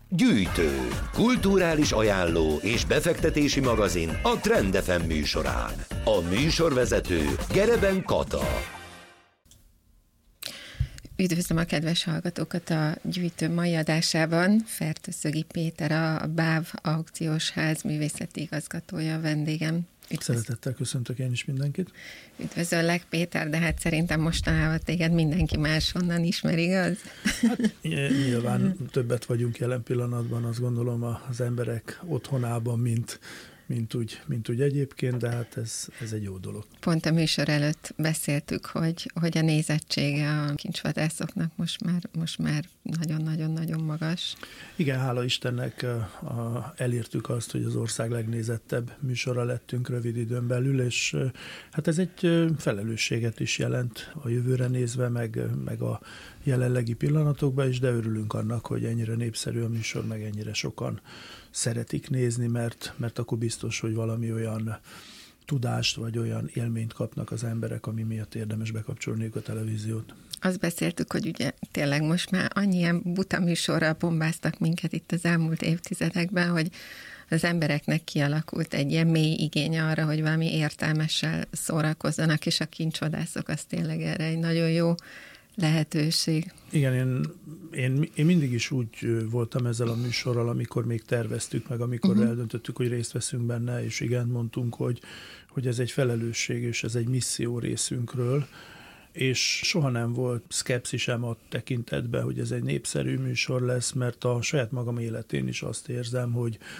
Gyűjtő, kulturális ajánló és befektetési magazin a Trend FM műsorán. A műsorvezető Gereben Kata. Üdvözlöm a kedves hallgatókat a Gyűjtő mai adásában. Fertőszögi Péter, a BÁV aukciós ház művészeti igazgatója a vendégem. Szeretettel köszöntök én is mindenkit. Üdvözöllek, Péter, de hát szerintem mostanában téged mindenki máshonnan ismer, igaz? Hát nyilván többet vagyunk jelen pillanatban, azt gondolom az emberek otthonában, mint úgy egyébként, de hát ez egy jó dolog. Pont a műsor előtt beszéltük, hogy a nézettsége a kincsvadászoknak most már nagyon-nagyon-nagyon magas. Igen, hála Istennek elértük azt, hogy az ország legnézettebb műsora lettünk rövid időn belül, és hát ez egy felelősséget is jelent a jövőre nézve, meg a jelenlegi pillanatokban is, de örülünk annak, hogy ennyire népszerű a műsor, meg ennyire sokan szeretik nézni, mert akkor biztos, hogy valami olyan tudást, vagy olyan élményt kapnak az emberek, ami miatt érdemes bekapcsolniuk a televíziót. Azt beszéltük, hogy ugye tényleg most már annyian buta műsorral bombáztak minket itt az elmúlt évtizedekben, hogy az embereknek kialakult egy ilyen mély igény arra, hogy valami értelmessel szórakozzanak, és a kincsvadászok az tényleg erre egy nagyon jó lehetőség. Igen, én mindig is úgy voltam ezzel a műsorral, amikor még terveztük, meg amikor eldöntöttük, hogy részt veszünk benne, és igen, mondtunk, hogy ez egy felelősség, és ez egy misszió részünkről, és soha nem volt szkepszisem a tekintetben, hogy ez egy népszerű műsor lesz, mert a saját magam életén is azt érzem,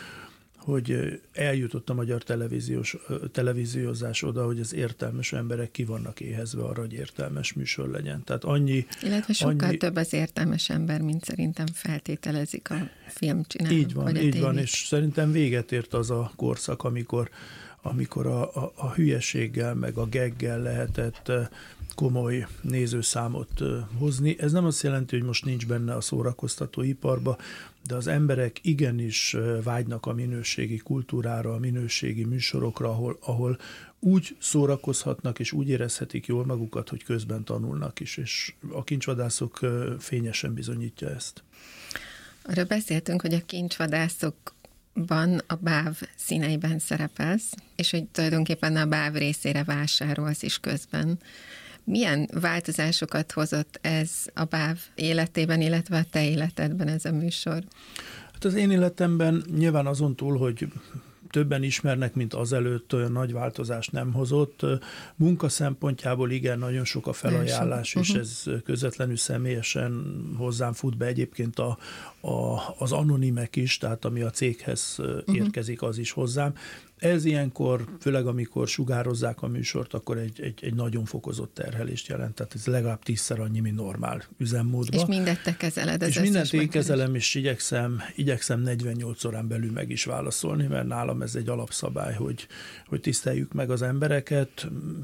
hogy eljutott a magyar televíziózás oda, hogy az értelmes emberek ki vannak éhezve arra, hogy értelmes műsor legyen. Tehát illetve sokkal több az értelmes ember, mint szerintem feltételezik a filmcsinálók. Így van, és szerintem véget ért az a korszak, amikor a hülyeséggel, meg a gaggel lehetett komoly nézőszámot hozni. Ez nem azt jelenti, hogy most nincs benne a szórakoztató iparba, de az emberek igenis vágynak a minőségi kultúrára, a minőségi műsorokra, ahol úgy szórakozhatnak, és úgy érezhetik jól magukat, hogy közben tanulnak is, és a kincsvadászok fényesen bizonyítja ezt. Arra beszéltünk, hogy a kincsvadászokban a BÁV színeiben szerepelsz, és hogy tulajdonképpen a BÁV részére vásárolsz is közben. Milyen változásokat hozott ez a BÁV életében, illetve a te életedben ez a műsor? Hát az én életemben nyilván azon túl, hogy többen ismernek, mint azelőtt, olyan nagy változást nem hozott. Munka szempontjából igen, nagyon sok a felajánlás, és ez közvetlenül személyesen hozzám fut be. Egyébként az anonimek is, tehát ami a céghez érkezik, az is hozzám. Ez ilyenkor, főleg amikor sugározzák a műsort, akkor egy nagyon fokozott terhelést jelent, tehát ez legalább 10-szer annyi, mint normál üzemmódban. És mindent te kezeled? És mindent én kezelem, és igyekszem 48 órán belül meg is válaszolni, mert nálam ez egy alapszabály, hogy tiszteljük meg az embereket.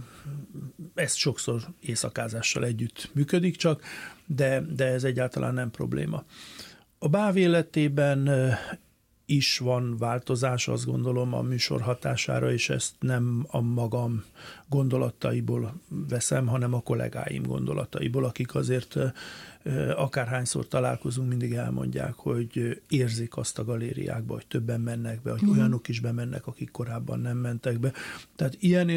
Ez sokszor éjszakázással együtt működik csak, de ez egyáltalán nem probléma. A BÁV életében is van változás, azt gondolom, a műsor hatására, és ezt nem a magam gondolataiból veszem, hanem a kollégáim gondolataiból, akik azért akárhányszor találkozunk, mindig elmondják, hogy érzik azt a galériákba, hogy többen mennek be, hogy olyanok is bemennek, akik korábban nem mentek be. Tehát ilyen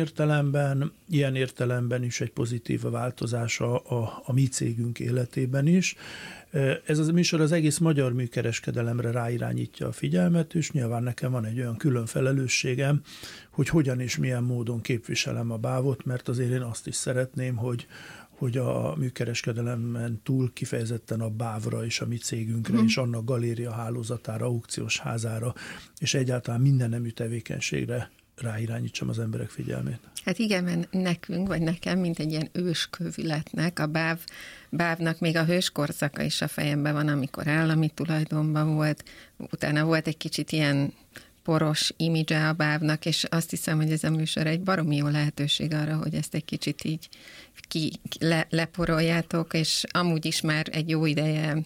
értelemben is egy pozitív változás a mi cégünk életében is. Ez az műsor az egész magyar műkereskedelemre ráirányítja a figyelmet, és nyilván nekem van egy olyan külön felelősségem, hogy hogyan és milyen módon képviselem a BÁV-ot, mert azért én azt is szeretném, hogy a műkereskedelemen túl kifejezetten a BÁV-ra és a mi cégünkre és annak galéria hálózatára, aukciós házára és egyáltalán minden nemű tevékenységre ráirányítsam az emberek figyelmét. Hát igen, mert nekünk, vagy nekem, mint egy ilyen őskövületnek, a BÁV-nak még a hőskorszaka is a fejemben van, amikor állami tulajdonban volt, utána volt egy kicsit ilyen poros imidzse a BÁV-nak, és azt hiszem, hogy ez a műsor egy baromi jó lehetőség arra, hogy ezt egy kicsit így leporoljátok, és amúgy is már egy jó ideje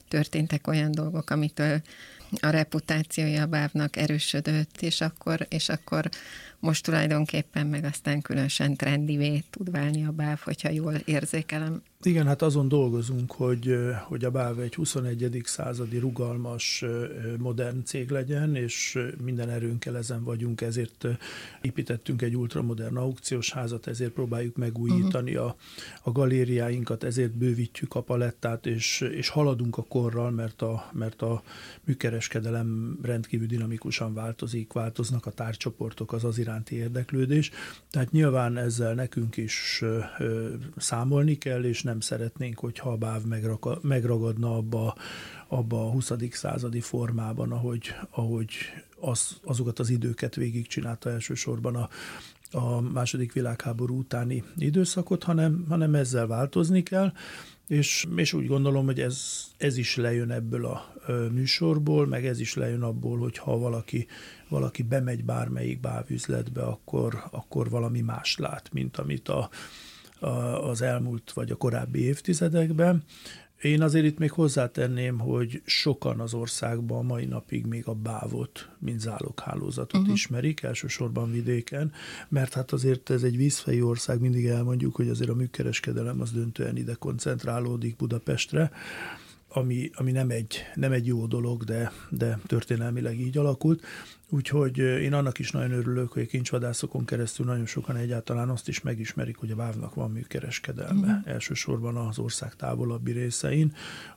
történtek olyan dolgok, amitől a reputációja a bávnak erősödött, és akkor most tulajdonképpen meg aztán különösen trendivé tud válni a báv, hogyha jól érzékelem. Igen, hát azon dolgozunk, hogy a BÁV egy 21. századi rugalmas, modern cég legyen, és minden erőnkkel ezen vagyunk, ezért építettünk egy ultramodern aukciós házat, ezért próbáljuk megújítani a galériáinkat, ezért bővítjük a palettát, és haladunk a korral, mert a műkereskedelem rendkívül dinamikusan változik, változnak a tárgycsoportok, az iránti érdeklődés. Tehát nyilván ezzel nekünk is számolni kell, és nem szeretnénk, hogyha a BÁV megragadna abba a 20. századi formában, ahogy azokat az időket végigcsinálta elsősorban a második világháború utáni időszakot, hanem ezzel változni kell, és úgy gondolom, hogy ez is lejön ebből a műsorból, meg ez is lejön abból, hogy ha valaki bemegy bármelyik bávüzletbe, akkor valami más lát, mint amit az elmúlt vagy a korábbi évtizedekben. Én azért itt még hozzátenném, hogy sokan az országban mai napig még a bávot, mint záloghálózatot ismerik, elsősorban vidéken, mert hát azért ez egy vízfejű ország, mindig elmondjuk, hogy azért a műkereskedelem az döntően ide koncentrálódik Budapestre, ami nem egy jó dolog, de történelmileg így alakult. Úgyhogy én annak is nagyon örülök, hogy a kincsvadászokon keresztül nagyon sokan egyáltalán azt is megismerik, hogy a bávnak van műkereskedelme. Elsősorban az ország távolabbi részein,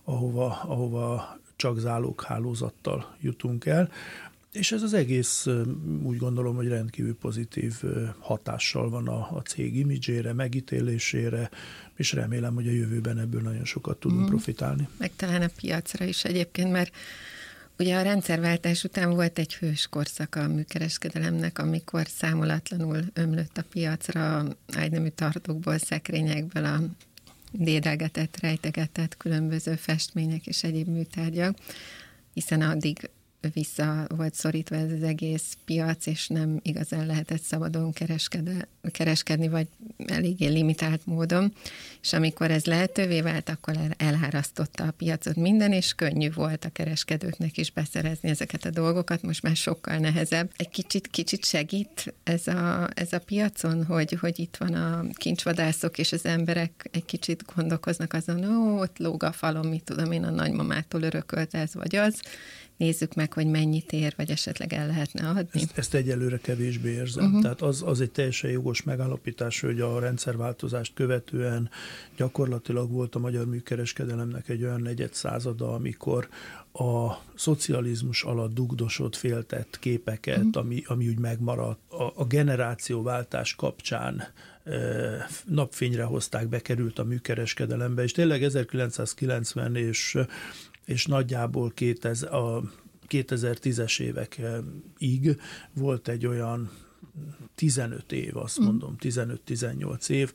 ahova csak záloghálózattal jutunk el. És ez az egész úgy gondolom, hogy rendkívül pozitív hatással van a cég imidzsére, megítélésére, és remélem, hogy a jövőben ebből nagyon sokat tudunk profitálni. Meg talán a piacra is egyébként, mert ugye a rendszerváltás után volt egy hős korszaka a műkereskedelemnek, amikor számolatlanul ömlött a piacra ágynemű tartókból, szekrényekből a dédelgetett, rejtegetett különböző festmények és egyéb műtárgyak, hiszen addig vissza volt szorítva ez az egész piac, és nem igazán lehetett szabadon kereskedni, vagy eléggé limitált módon. És amikor ez lehetővé vált, akkor elárasztotta a piacot minden, és könnyű volt a kereskedőknek is beszerezni ezeket a dolgokat. Most már sokkal nehezebb. Egy kicsit segít ez a piacon, hogy itt van a kincsvadászok, és az emberek egy kicsit gondolkoznak azon, ott lóg a falon, mit tudom én, a nagymamától örökölt ez vagy az. Nézzük meg, hogy mennyit ér, vagy esetleg el lehetne adni. Ezt egyelőre kevésbé érzem. Tehát az egy teljesen jogos megállapítás, hogy a rendszerváltozást követően gyakorlatilag volt a magyar műkereskedelemnek egy olyan negyedszázada, amikor a szocializmus alatt dugdosott, féltett képeket, ami úgy megmaradt, a generációváltás kapcsán napfényre hozták, bekerült a műkereskedelembe, és tényleg 1990 és nagyjából a 2010-es évekig volt egy olyan 15 év, azt mondom, 15-18 év,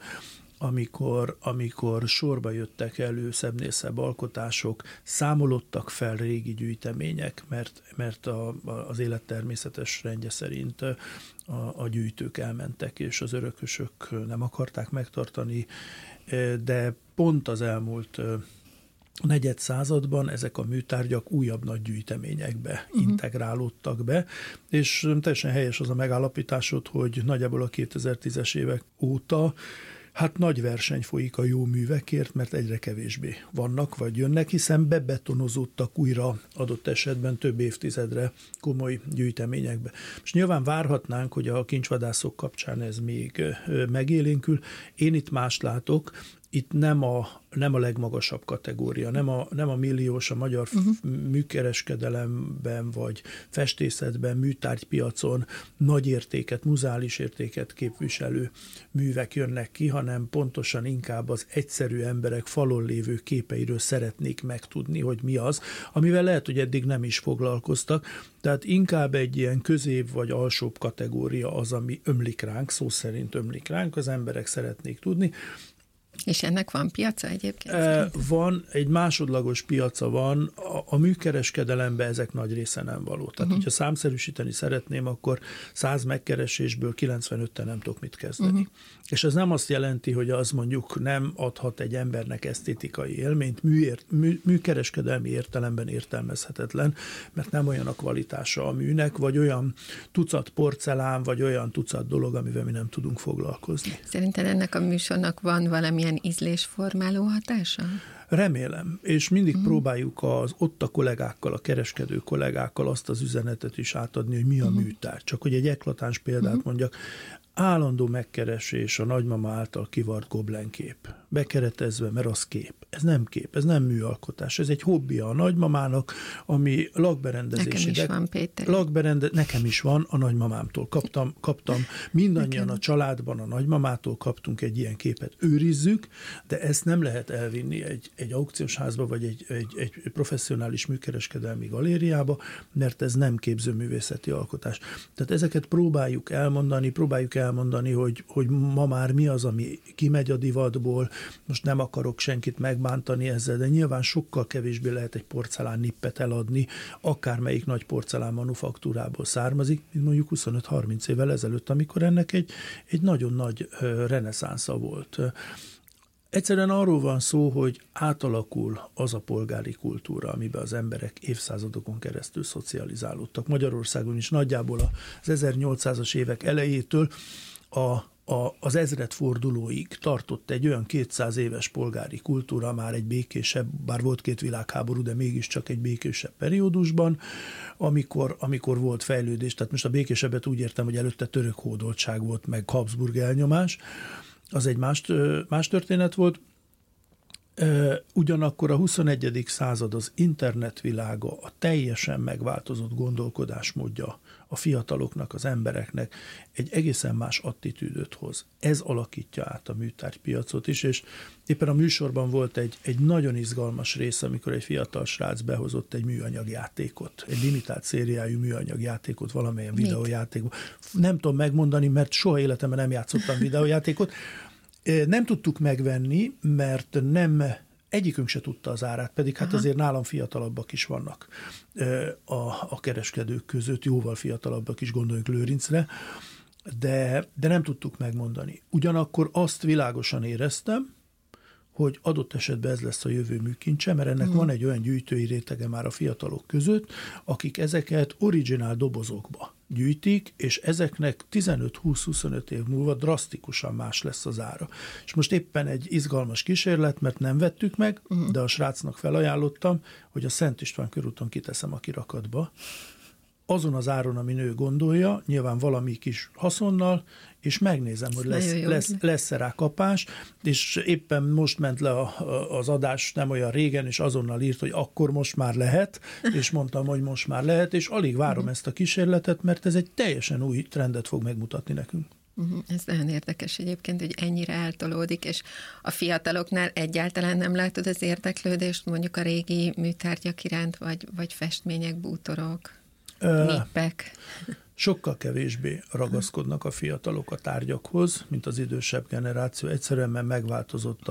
amikor sorba jöttek elő szebbnél szebb alkotások, számolódtak fel régi gyűjtemények, mert az élet természetes rendje szerint a gyűjtők elmentek, és az örökösök nem akarták megtartani, de pont az elmúlt negyed században ezek a műtárgyak újabb nagy gyűjteményekbe integrálódtak be, és teljesen helyes az a megállapításod, hogy nagyjából a 2010-es évek óta nagy verseny folyik a jó művekért, mert egyre kevésbé vannak, vagy jönnek, hiszen bebetonozódtak újra adott esetben több évtizedre komoly gyűjteményekbe. És nyilván várhatnánk, hogy a kincsvadászok kapcsán ez még megélénkül. Én itt mást látok, itt nem a legmagasabb kategória, nem a milliós, a magyar műkereskedelemben vagy festészetben, műtárgypiacon nagy értéket, muzeális értéket képviselő művek jönnek ki, hanem pontosan inkább az egyszerű emberek falon lévő képeiről szeretnék megtudni, hogy mi az, amivel lehet, hogy eddig nem is foglalkoztak. Tehát inkább egy ilyen közép vagy alsóbb kategória az, ami ömlik ránk, szó szerint ömlik ránk, az emberek szeretnék tudni. És ennek van piaca egyébként? Van, egy másodlagos piaca van, a műkereskedelemben ezek nagy része nem való. Tehát, hogyha számszerűsíteni szeretném, akkor 100 megkeresésből 95-tel nem tudok mit kezdeni. És ez nem azt jelenti, hogy az mondjuk nem adhat egy embernek esztétikai élményt, műkereskedelmi értelemben értelmezhetetlen, mert nem olyan a kvalitása a műnek, vagy olyan tucat porcelán, vagy olyan tucat dolog, amivel mi nem tudunk foglalkozni. Szerinted ennek a műsornak van valamilyen ízlésformáló hatása? Remélem, és mindig próbáljuk ott a kollégákkal, a kereskedő kollégákkal azt az üzenetet is átadni, hogy mi a műtárgy. Csak hogy egy eklatáns példát mondjak, állandó megkeresés a nagymama által kivart goblenkép. Bekeretezve, mert az kép. Ez nem kép, ez nem műalkotás. Ez egy hobbija a nagymamának, ami lakberendezési. Nekem is van, Péter. Nekem is van, a nagymamámtól. Kaptam mindannyian a családban a nagymamától kaptunk egy ilyen képet. Őrizzük, de ezt nem lehet elvinni egy aukciós házba, vagy egy professzionális műkereskedelmi galériába, mert ez nem képzőművészeti alkotás. Tehát ezeket próbáljuk elmondani, hogy ma már mi az, ami kimegy a divatból. Most nem akarok senkit megbántani ezzel, de nyilván sokkal kevésbé lehet egy porcelán nippet eladni, akármelyik nagy porcelán manufaktúrából származik, mint mondjuk 25-30 évvel ezelőtt, amikor ennek egy nagyon nagy reneszánsza volt. Egyszerűen arról van szó, hogy átalakul az a polgári kultúra, amiben az emberek évszázadokon keresztül szocializálódtak. Magyarországon is nagyjából az 1800-as évek elejétől az ezredfordulóig tartott egy olyan 200 éves polgári kultúra, már egy békésebb, bár volt 2 világháború, de mégiscsak egy békésebb periódusban, amikor volt fejlődés. Tehát most a békésebbet úgy értem, hogy előtte török hódoltság volt, meg Habsburg elnyomás, az egy más történet volt. Ugyanakkor a 21. század, az internetvilága, a teljesen megváltozott gondolkodásmódja a fiataloknak, az embereknek egy egészen más attitűdöt hoz. Ez alakítja át a műtárgypiacot is, és éppen a műsorban volt egy nagyon izgalmas rész, amikor egy fiatal srác behozott egy műanyagjátékot, egy limitált szériájú műanyagjátékot, valamilyen videójátékot. Nem tudom megmondani, mert soha életemben nem játszottam videójátékot. Nem tudtuk megvenni, mert egyikünk se tudta az árát, pedig hát azért nálam fiatalabbak is vannak a kereskedők között, jóval fiatalabbak is, gondoljunk Lőrincre, de nem tudtuk megmondani. Ugyanakkor azt világosan éreztem, hogy adott esetben ez lesz a jövő műkincse, mert ennek van egy olyan gyűjtői rétege már a fiatalok között, akik ezeket originál dobozokba gyűjtik, és ezeknek 15-20-25 év múlva drasztikusan más lesz az ára. És most éppen egy izgalmas kísérlet, mert nem vettük meg, de a srácnak felajánlottam, hogy a Szent István körúton kiteszem a kirakatba, azon az áron, ami ő gondolja, nyilván valami kis haszonnal, és megnézem, hogy lesz-e rá kapás, és éppen most ment le az adás nem olyan régen, és azonnal írt, hogy akkor most már lehet, és mondtam, hogy most már lehet, és alig várom ezt a kísérletet, mert ez egy teljesen új trendet fog megmutatni nekünk. Ez nagyon érdekes egyébként, hogy ennyire eltolódik, és a fiataloknál egyáltalán nem látod az érdeklődést, mondjuk a régi műtárgyak iránt, vagy festmények, bútorok, nippek. Sokkal kevésbé ragaszkodnak a fiatalok a tárgyakhoz, mint az idősebb generáció. Egyszerűen mert megváltozott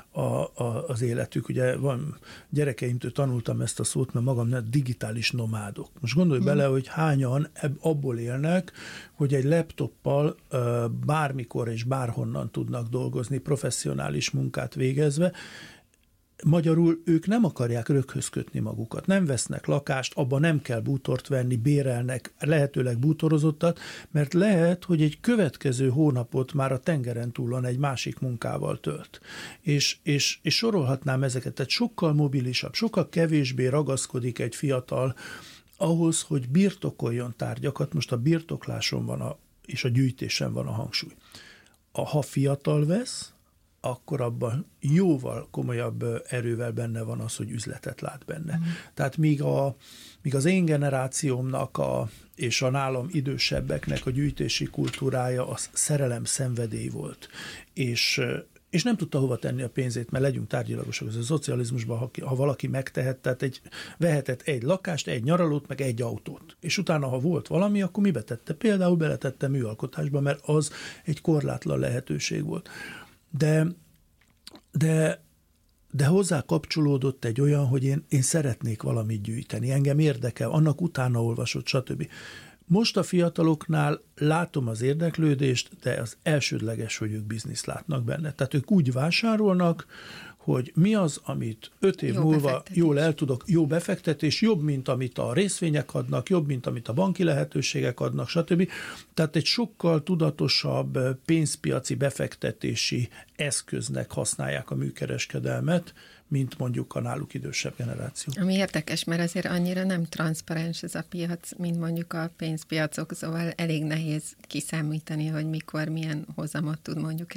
az életük. Ugye gyerekeimtől tanultam ezt a szót, mert magam digitális nomádok. Most gondolj bele, hogy hányan abból élnek, hogy egy laptoppal bármikor és bárhonnan tudnak dolgozni, professzionális munkát végezve. Magyarul ők nem akarják röghöz kötni magukat, nem vesznek lakást, abban nem kell bútort venni, bérelnek lehetőleg bútorozottat, mert lehet, hogy egy következő hónapot már a tengeren túlon egy másik munkával tölt. És sorolhatnám ezeket, tehát sokkal mobilisabb, sokkal kevésbé ragaszkodik egy fiatal ahhoz, hogy birtokoljon tárgyakat. Most a birtokláson és a gyűjtésen van a hangsúly. Ha fiatal vesz, akkor abban jóval komolyabb erővel benne van az, hogy üzletet lát benne. Tehát míg az én generációmnak és a nálam idősebbeknek a gyűjtési kultúrája az szerelem szenvedély volt, és nem tudta hova tenni a pénzét, mert legyünk tárgyilagosak, az a szocializmusban, ha valaki megtehett, tehát vehetett egy lakást, egy nyaralót, meg egy autót. És utána, ha volt valami, akkor mibe tette? Például beletette műalkotásba, mert az egy korlátlan lehetőség volt. De De hozzá kapcsolódott egy olyan, hogy én szeretnék valamit gyűjteni, engem érdekel, annak utána olvasott, stb. Most a fiataloknál látom az érdeklődést, de az elsődleges, hogy ők bizniszt látnak benne. Tehát ők úgy vásárolnak, hogy mi az, amit 5 év múlva jól el tudok, jó befektetés, jobb, mint amit a részvények adnak, jobb, mint amit a banki lehetőségek adnak, stb. Tehát egy sokkal tudatosabb pénzpiaci befektetési eszköznek használják a műkereskedelmet, mint mondjuk a náluk idősebb generáció. Ami érdekes, mert azért annyira nem transzparens ez a piac, mint mondjuk a pénzpiacok, szóval elég nehéz kiszámítani, hogy mikor milyen hozamot tud mondjuk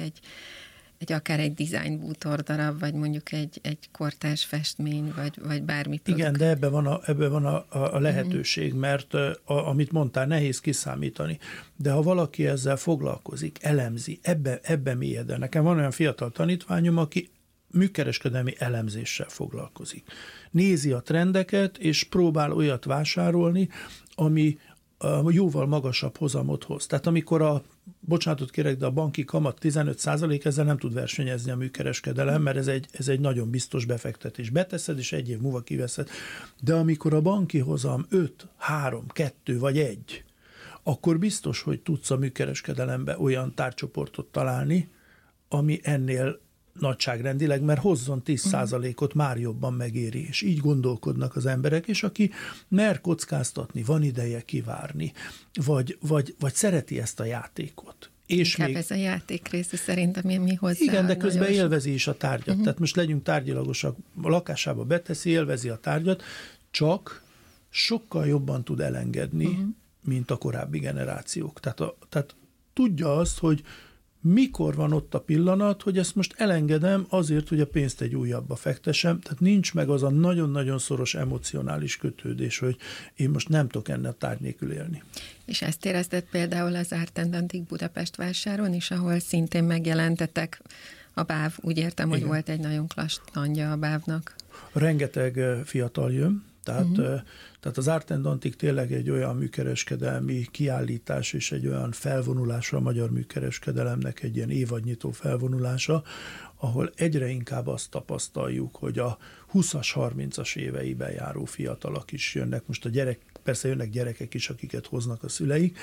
akár egy design bútor darab, vagy mondjuk egy kortárs festmény, vagy bármi produkt. Igen, de ebben van a lehetőség, mert amit mondtál, nehéz kiszámítani. De ha valaki ezzel foglalkozik, elemzi, ebbe mélyedel. Nekem van olyan fiatal tanítványom, aki műkereskedelmi elemzéssel foglalkozik. Nézi a trendeket, és próbál olyat vásárolni, ami jóval magasabb hozamot hoz. Tehát amikor bocsánatot kérek, de a banki kamat 15%, ezzel nem tud versenyezni a műkereskedelem, mert ez egy nagyon biztos befektetés. Beteszed, és 1 év múlva kiveszed. De amikor a banki hozam 5, 3, 2 vagy 1, akkor biztos, hogy tudsz a műkereskedelembe olyan tárcsoportot találni, ami ennél nagyságrendileg, mert hozzon 10%-ot már jobban megéri, és így gondolkodnak az emberek, és aki mer kockáztatni, van ideje kivárni, vagy szereti ezt a játékot. És inkább még ez a játék része szerintem, mi hozzá. Igen, de közben élvezi is a tárgyat. Tehát most legyünk tárgyilagosak, a lakásába beteszi, élvezi a tárgyat, csak sokkal jobban tud elengedni, mint a korábbi generációk. Tehát tudja azt, hogy mikor van ott a pillanat, hogy ezt most elengedem azért, hogy a pénzt egy újabbba fektessem, tehát nincs meg az a nagyon-nagyon szoros emocionális kötődés, hogy én most nem tudok ennél a tárgy nélkül élni. És ezt érezted például az Art & Antique Budapest vásáron is, ahol szintén megjelentetek a BÁV, úgy értem, hogy volt egy nagyon klassz standja a BÁV-nak. Rengeteg fiatal jön, tehát az Art & Antique tényleg egy olyan műkereskedelmi kiállítás és egy olyan felvonulása a magyar műkereskedelemnek, egy ilyen évadnyitó felvonulása, ahol egyre inkább azt tapasztaljuk, hogy a 20-as, 30-as éveiben járó fiatalok is jönnek. Most persze jönnek gyerekek is, akiket hoznak a szüleik,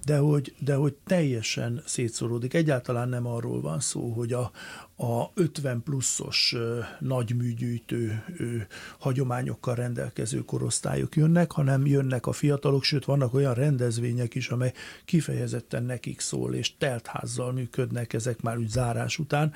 de hogy teljesen szétszóródik. Egyáltalán nem arról van szó, hogy a 50 pluszos nagyműgyűjtő hagyományokkal rendelkező korosztályok jönnek, hanem jönnek a fiatalok, sőt vannak olyan rendezvények is, amely kifejezetten nekik szól, és teltházzal működnek ezek már úgy zárás után,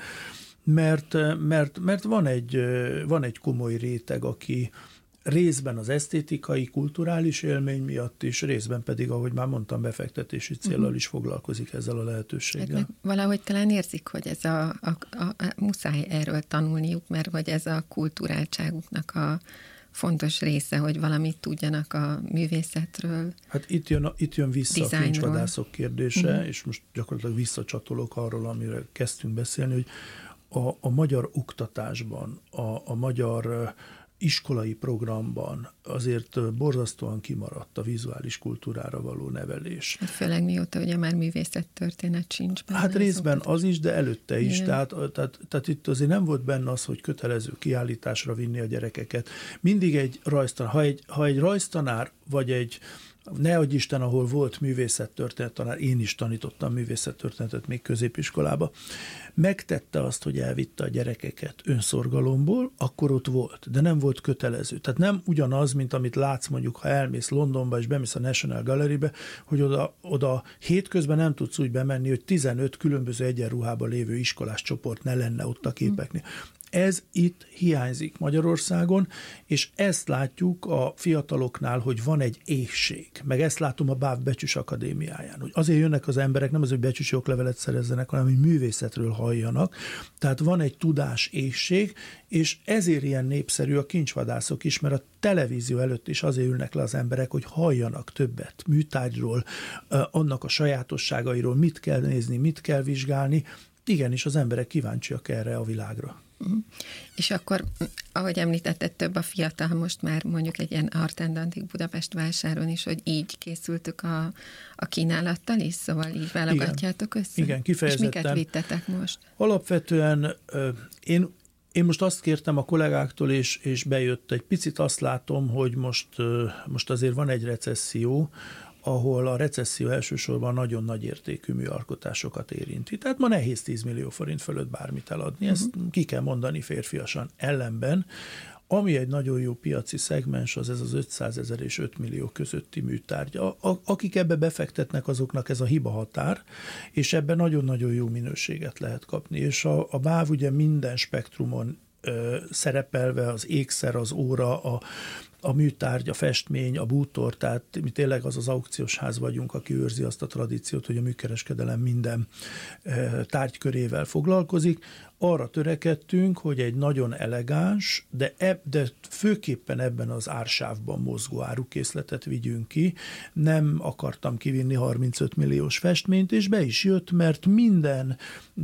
mert van egy komoly réteg, aki részben az esztétikai, kulturális élmény miatt is, részben pedig, ahogy már mondtam, befektetési céllal is foglalkozik ezzel a lehetőséggel. Hát valahogy talán érzik, hogy ez muszáj erről tanulniuk, mert hogy ez a kulturáltságuknak a fontos része, hogy valamit tudjanak a művészetről. Hát itt jön vissza a kincsvadászok kérdése, és most gyakorlatilag visszacsatolok arról, amire kezdtünk beszélni, hogy a magyar oktatásban, a magyar iskolai programban azért borzasztóan kimaradt a vizuális kultúrára való nevelés. Hát főleg mióta ugye már művészettörténet sincs benne. Hát részben az is, de előtte is. Tehát itt azért nem volt benne az, hogy kötelező kiállításra vinni a gyerekeket. Mindig egy rajztanár, ha egy rajztanár, vagy ne adj Isten, ahol volt művészettörténet tanár, én is tanítottam művészettörténetet még középiskolába, megtette azt, hogy elvitte a gyerekeket önszorgalomból, akkor ott volt, de nem volt kötelező. Tehát nem ugyanaz, mint amit látsz mondjuk, ha elmész Londonba és bemész a National Gallerybe, hogy oda hétközben nem tudsz úgy bemenni, hogy 15 különböző egyenruhában lévő iskolás csoport ne lenne ott a képeknél. Ez itt hiányzik Magyarországon, és ezt látjuk a fiataloknál, hogy van egy éhség. Meg ezt látom a BÁV Becsüs Akadémiáján, hogy azért jönnek az emberek, nem az, hogy becsüsi oklevelet szerezzenek, hanem hogy művészetről halljanak. Tehát van egy tudás éhség, és ezért ilyen népszerű a kincsvadászok is, mert a televízió előtt is azért ülnek le az emberek, hogy halljanak többet műtárgyról, annak a sajátosságairól, mit kell nézni, mit kell vizsgálni. Igenis, az emberek kíváncsiak erre a világra. És akkor, ahogy említetted, több a fiatal, most már mondjuk egy ilyen Art & Antique Budapest vásáron is, hogy így készültük a kínálattal is, szóval így válogatjátok össze? Igen, kifejezetten. És miket vittetek most? Alapvetően Én most azt kértem a kollégáktól, és bejött. Egy picit azt látom, hogy most azért van egy recesszió, ahol a recesszió elsősorban nagyon nagy értékű műalkotásokat érinti. Tehát ma nehéz 10 millió forint fölött bármit eladni, ezt ki kell mondani férfiasan. Ellenben, ami egy nagyon jó piaci szegmens, az ez az 500 000 és 5 millió közötti műtárgy. Akik ebbe befektetnek, azoknak ez a hiba határ, és ebben nagyon-nagyon jó minőséget lehet kapni. És a BÁV ugye minden spektrumon szerepelve, az ékszer, az óra, a műtárgy, a festmény, a bútor, tehát mi tényleg az aukciós ház vagyunk, aki őrzi azt a tradíciót, hogy a műkereskedelem minden tárgykörével foglalkozik. Arra törekedtünk, hogy egy nagyon elegáns, de főképpen ebben az ársávban mozgó árukészletet vigyünk ki. Nem akartam kivinni 35 milliós festményt, és be is jött, mert minden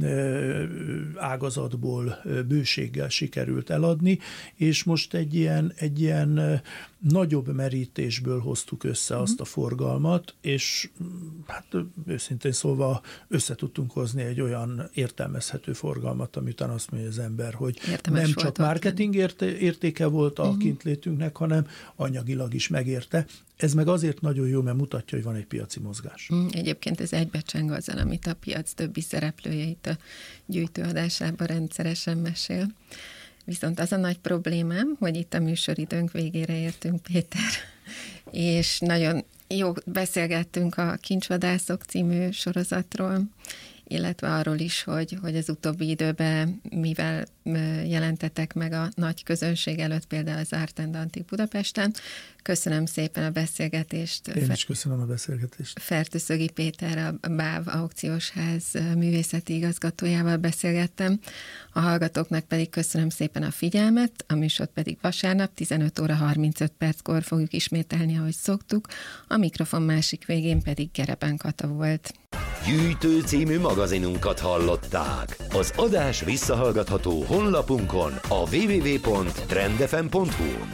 ágazatból bőséggel sikerült eladni, és most egy ilyen nagyobb merítésből hoztuk össze azt a forgalmat, és hát őszintén szólva össze tudtunk hozni egy olyan értelmezhető forgalmat, ami után azt mondja az ember, hogy értemes nem csak marketing értéke volt a kintlétünknek, hanem anyagilag is megérte. Ez meg azért nagyon jó, mert mutatja, hogy van egy piaci mozgás. Egyébként ez egybecseng azzal, amit a piac többi szereplője itt a gyűjtőadásában rendszeresen mesél. Viszont az a nagy problémám, hogy itt a műsoridőnk végére értünk, Péter, és nagyon jó beszélgettünk a Kincsvadászok című sorozatról, illetve arról is, hogy az utóbbi időben mivel jelentetek meg a nagy közönség előtt, például az Art and Antique Budapesten. Köszönöm szépen a beszélgetést. Én is köszönöm a beszélgetést. Fertőszögi Péter, a BÁV aukciós ház művészeti igazgatójával beszélgettem. A hallgatóknak pedig köszönöm szépen a figyelmet, a műsort pedig vasárnap 15 óra 35 perckor fogjuk ismételni, ahogy szoktuk. A mikrofon másik végén pedig Gereben Kata volt. Gyűjtő című magazinunkat hallották. Az adás visszahallgatható honlapunkon, a www.trendfm.hu-n.